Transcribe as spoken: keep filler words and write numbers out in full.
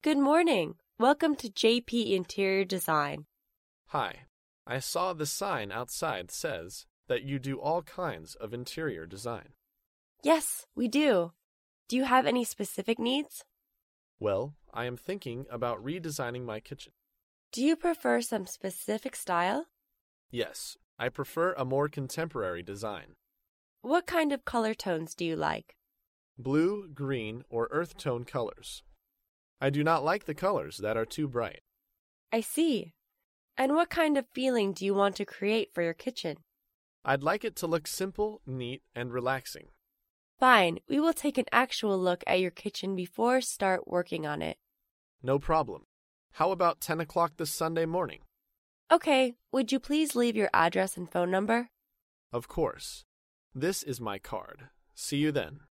Good morning. Welcome to J P Interior Design. Hi. I saw the sign outside says that you do all kinds of interior design. Yes, we do. Do you have any specific needs? Well, I am thinking about redesigning my kitchen. Do you prefer some specific style? Yes, I prefer a more contemporary design. What kind of color tones do you like? Blue, green, or earth tone colors. I do not like the colors that are too bright. I see. And what kind of feeling do you want to create for your kitchen? I'd like it to look simple, neat, and relaxing. Fine, we will take an actual look at your kitchen before start working on it. No problem. How about ten o'clock this Sunday morning? Okay, would you please leave your address and phone number? Of course. This is my card. See you then.